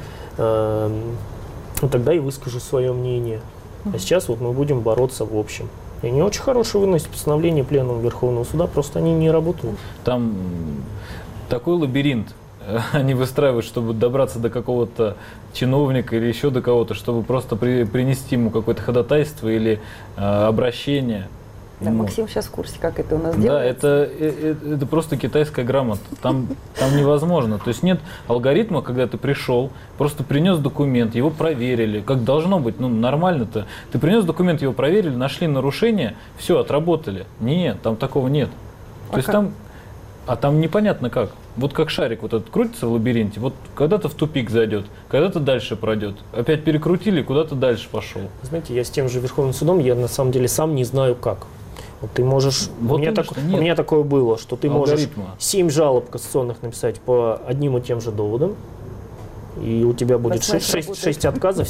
и выскажу свое мнение. А сейчас вот мы будем бороться в общем. И они очень хорошие выносят постановления Пленума Верховного суда, просто они не работают. Там такой лабиринт они выстраивают, чтобы добраться до какого-то чиновника или еще до кого-то, чтобы просто принести ему какое-то ходатайство или обращение. Да, Максим сейчас в курсе, как это у нас делается. Да, это просто китайская грамота. Там невозможно. То есть нет алгоритма, когда ты пришел, просто принес документ, его проверили. Как должно быть, нормально-то. Ты принес документ, его проверили, нашли нарушение, все, отработали. Нет, там такого нет. То есть там непонятно как. Вот как шарик вот этот крутится в лабиринте, вот когда-то в тупик зайдет, когда-то дальше пройдет. Опять перекрутили, куда-то дальше пошел. Знаете, я с тем же Верховным судом, я на самом деле сам не знаю как. Вот ты можешь, у меня такое было, что ты можешь 7 жалоб кассационных написать по одним и тем же доводам, и у тебя будет 6 отказов,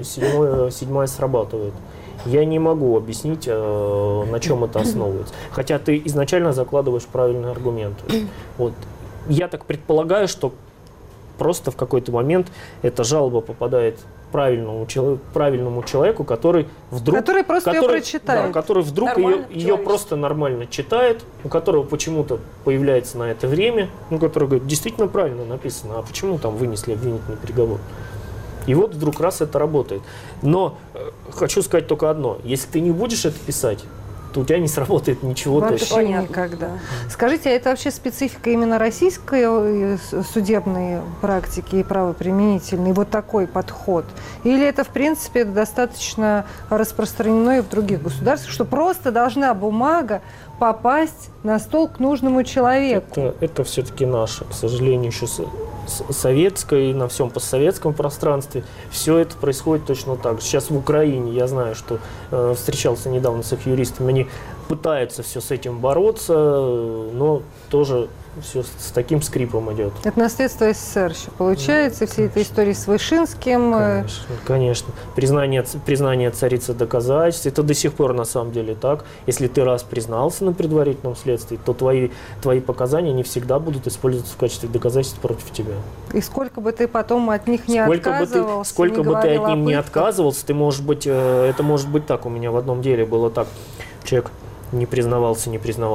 7 срабатывает. Я не могу объяснить, на чем это основывается. Хотя ты изначально закладываешь правильные аргументы. Вот. Я так предполагаю, что просто в какой-то момент эта жалоба попадает правильному человеку, который вдруг... Который просто ее прочитает. Да, который вдруг ее просто нормально читает, у которого почему-то появляется на это время, который говорит, действительно правильно написано, а почему там вынесли обвинительный приговор? И вот вдруг раз это работает. Но хочу сказать только одно. Если ты не будешь это писать, то у тебя не сработает ничего. Вообще никогда. Скажите, а это вообще специфика именно российской судебной практики и правоприменительной, вот такой подход? Или это, в принципе, достаточно распространено и в других государствах, что просто должна бумага попасть на стол к нужному человеку? Это все-таки наше, к сожалению, еще советское и на всем постсоветском пространстве. Все это происходит точно так же. Сейчас в Украине, я знаю, что встречался недавно с их юристами, они пытаются все с этим бороться, но тоже все с таким скрипом идет. Это наследство СССР еще получается, все эти истории с Вышинским. Конечно. Признание царицы доказательств. Это до сих пор на самом деле так. Если ты раз признался на предварительном следствии, то твои показания не всегда будут использоваться в качестве доказательств против тебя. И сколько бы ты потом от них не отказывался, сколько бы ты от них не отказывался, ты, может быть, это может быть так. У меня в одном деле было так. Человек не признавался,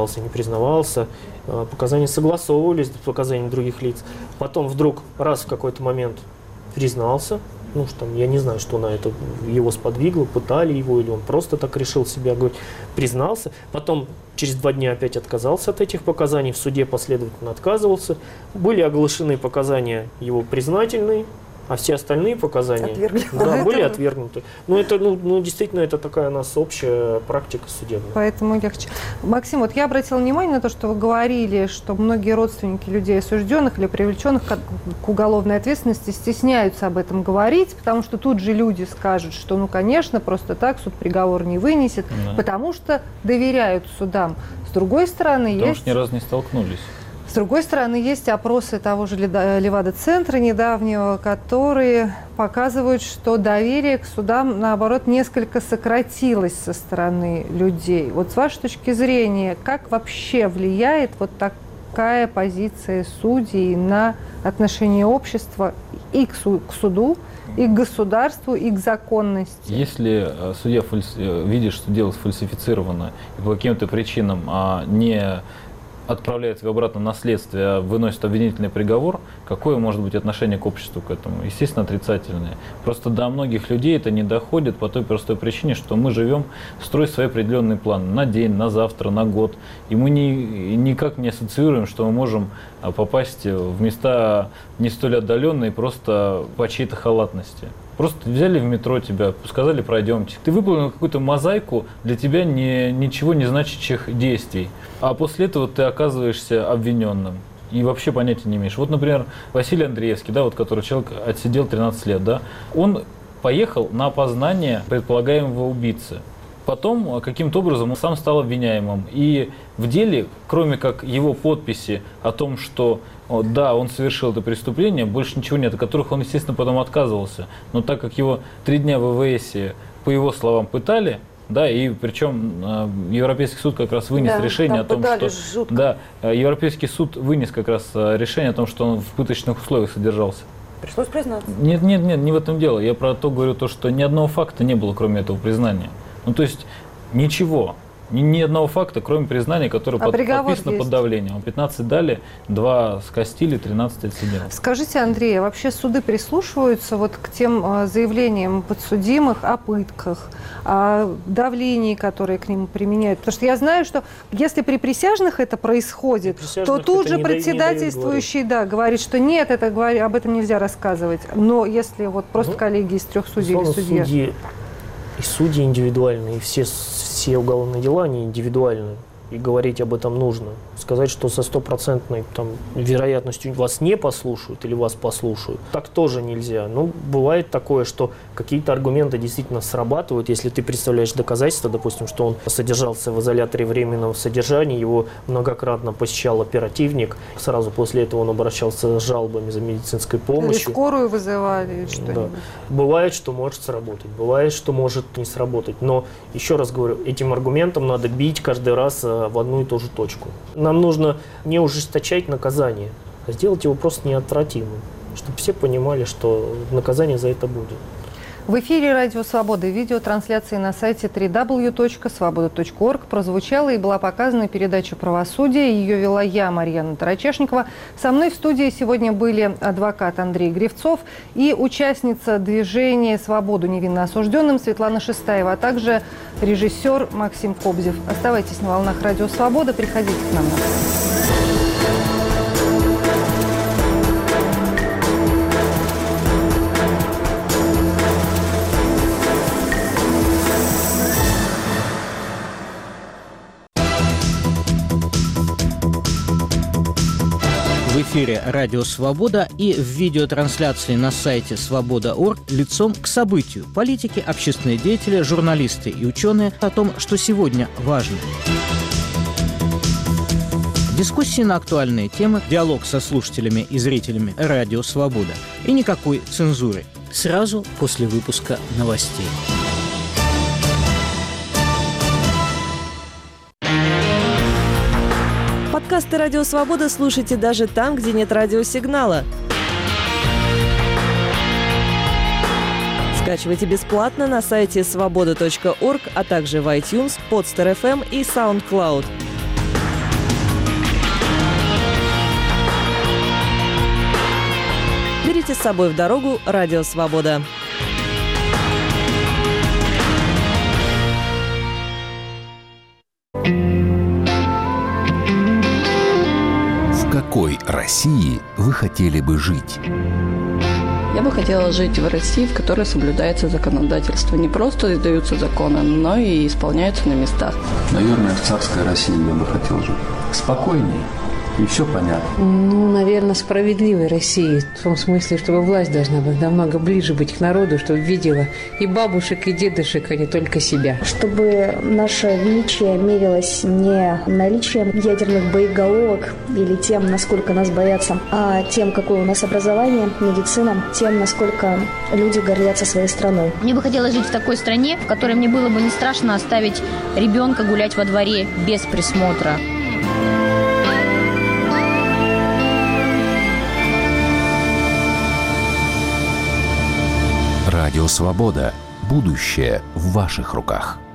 показания согласовывались с показаниями других лиц. Потом вдруг раз в какой-то момент признался, что я не знаю, что на это его сподвигло, пытали его, или он просто так решил себя, признался. Потом через 2 дня опять отказался от этих показаний, в суде последовательно отказывался. Были оглашены показания его признательные, а все остальные показания были отвергнуты. Это действительно это такая у нас общая практика судебная. Поэтому легче. Максим, вот я обратила внимание на то, что вы говорили, что многие родственники людей осужденных или привлеченных к уголовной ответственности стесняются об этом говорить, потому что тут же люди скажут, что, конечно, просто так суд приговор не вынесет, потому что доверяют судам. С другой стороны, потому что ни разу не столкнулись. С другой стороны, есть опросы того же Левада-центра недавнего, которые показывают, что доверие к судам, наоборот, несколько сократилось со стороны людей. Вот с вашей точки зрения, как вообще влияет вот такая позиция судей на отношение общества и к суду, и к государству, и к законности? Если судья видит, что дело сфальсифицировано и по каким-то причинам не отправляет его обратно на следствие, а выносит обвинительный приговор, какое может быть отношение к обществу к этому? Естественно, отрицательное. Просто до многих людей это не доходит по той простой причине, что мы живем, строим свои определенные планы на день, на завтра, на год. И мы никак не ассоциируем, что мы можем попасть в места не столь отдаленные просто по чьей-то халатности. Просто взяли в метро тебя, сказали, пройдемте. Ты выполнил какую-то мозаику для тебя ничего не значащих действий. А после этого ты оказываешься обвиненным. И вообще понятия не имеешь. Вот, например, Василий Андреевский, да, вот, который человек отсидел 13 лет, да, он поехал на опознание предполагаемого убийцы. Потом каким-то образом он сам стал обвиняемым. И в деле, кроме как его подписи о том, что да, он совершил это преступление, больше ничего нет, от которых он, естественно, потом отказывался. Но так как его 3 дня в ВВСе, по его словам, пытали, да, и причем Европейский суд как раз вынес решение о том, что... Жутко. Да, Европейский суд вынес как раз решение о том, что он в пыточных условиях содержался. Пришлось признаться. Нет, не в этом дело. Я про то говорю, что ни одного факта не было, кроме этого признания. Ну, то есть ничего. Ни одного факта, кроме признания, которое подписано под давлением. 15 дали, 2 скостили, 13 отсидели. Скажите, Андрей, вообще суды прислушиваются вот к тем заявлениям подсудимых о пытках, о давлении, которое к ним применяют? Потому что я знаю, что если при присяжных это происходит, то тут же председательствующий говорит, что нет, об этом нельзя рассказывать. Но если вот просто коллеги из 3 судей или судья... И судьи индивидуальные, и все уголовные дела, они индивидуальные. И говорить об этом нужно. Сказать, что со 100% вероятностью вас не послушают или вас послушают, так тоже нельзя. Ну, бывает такое, что какие-то аргументы действительно срабатывают. Если ты представляешь доказательства, допустим, что он содержался в изоляторе временного содержания, его многократно посещал оперативник, сразу после этого он обращался с жалобами за медицинской помощью. Или скорую вызывали, или что-нибудь. Да. Бывает, что может сработать, бывает, что может не сработать. Но, еще раз говорю, этим аргументом надо бить каждый раз в одну и ту же точку. Нам нужно не ужесточать наказание, а сделать его просто неотвратимым, чтобы все понимали, что наказание за это будет. В эфире «Радио Свобода» видеотрансляции на сайте www.svoboda.org прозвучала и была показана передача «Правосудие». Ее вела я, Марьяна Тарачешникова. Со мной в студии сегодня были адвокат Андрей Гривцов и участница движения «Свободу невинно осужденным» Светлана Шестаева, а также режиссер Максим Кобзев. Оставайтесь на волнах «Радио Свобода», приходите к нам. В эфире «Радио Свобода» и в видеотрансляции на сайте Свобода.орг лицом к событию. Политики, общественные деятели, журналисты и ученые о том, что сегодня важно. Дискуссии на актуальные темы, диалог со слушателями и зрителями «Радио Свобода». И никакой цензуры. Сразу после выпуска новостей. Подкасты «Радио Свобода» слушайте даже там, где нет радиосигнала. Скачивайте бесплатно на сайте svoboda.org, а также в iTunes, Podster FM и SoundCloud. Берите с собой в дорогу «Радио Свобода». В какой России вы хотели бы жить? Я бы хотела жить в России, в которой соблюдается законодательство. Не просто издаются законы, но и исполняются на местах. Наверное, в царской России я бы хотел жить. Спокойнее, и все понятно. Ну, наверное, справедливой России. В том смысле, чтобы власть должна быть намного ближе быть к народу, чтобы видела и бабушек, и дедушек, а не только себя. Чтобы наше величие мерилось не наличием ядерных боеголовок или тем, насколько нас боятся, а тем, какое у нас образование, медицина, тем, насколько люди гордятся своей страной. Мне бы хотелось жить в такой стране, в которой мне было бы не страшно оставить ребенка гулять во дворе без присмотра. Радио «Свобода». Будущее в ваших руках.